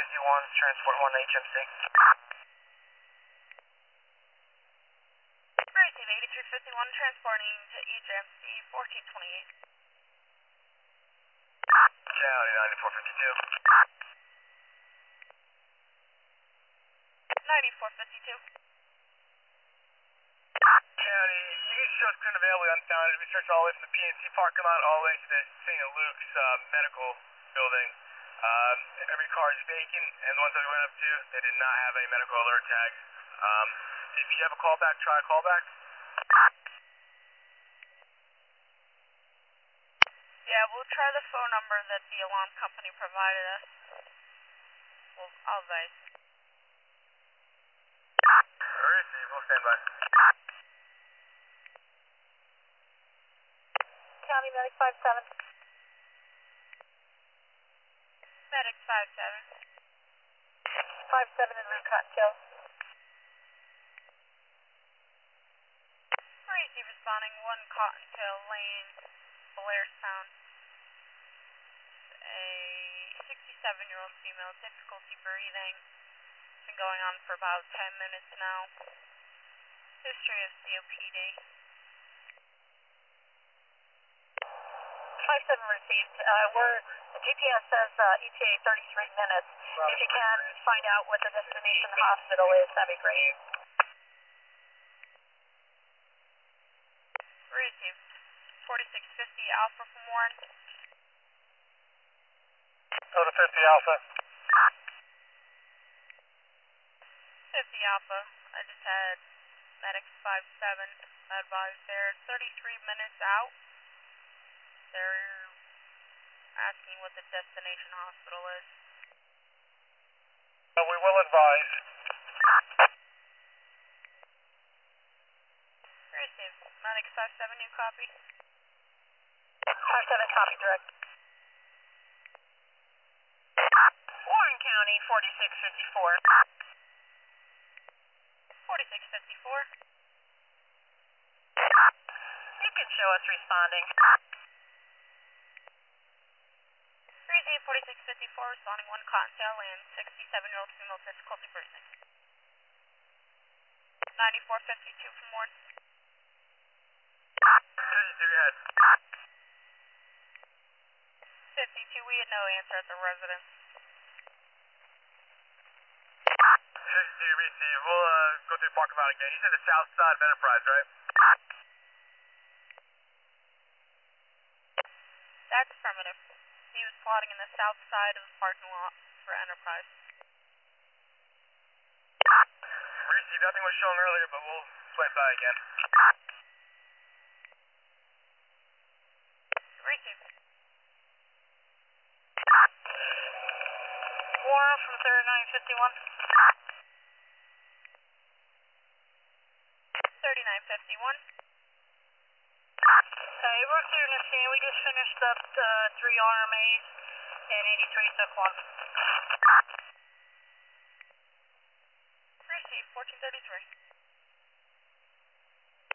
transport 1 HMC. Receive 8351 transporting to EJMC 1428. County 9452. 9452. County, you can show us current available unfounded. We searched all the way from the PNC parking lot all the way to the St. Luke's medical building. Every car is vacant, and the ones that we went up to, they did not have any medical alert tags. If you have a callback, try a callback. Yeah, we'll try the phone number that the alarm company provided us. I'll advise. Receive, we'll stand by. County Medic 57. Medic 57. 57 in route Cottontail. Receive responding 1 Cottontail Lane, Blairstown. A 67-year-old female, difficulty breathing. It's been going on for about 10 minutes now. History of COPD. 57 received. The GPS says ETA 33 minutes. If you can find out what the destination hospital is, that'd be great. Received. 4650 Alpha from Warren. Go to 50 Alpha. 50 Alpha. I just had Medics 57 advised they're 33 minutes out. They're asking what the destination hospital is. We will advise. Received. Medics 57, new copy. 57 copy, direct. Warren County 4654. 4654. You can show us responding. Receive 4654, responding 1 Cottontail and 67-year-old female, difficulty breathing. 9452 from Warren. 52, go ahead. 52, we had no answer at the residence. 52, receive. We'll go through the parking lot again. You said the south side of Enterprise, right? That's affirmative. He was plotting in the south side of the parking lot for Enterprise. Receive, nothing was shown earlier, but we'll swipe by again. Receive. Warren from 3951. 3951. Okay, we're clearing the scene. We just finished up 3 RMAs and 83 took 1. Receive 1433.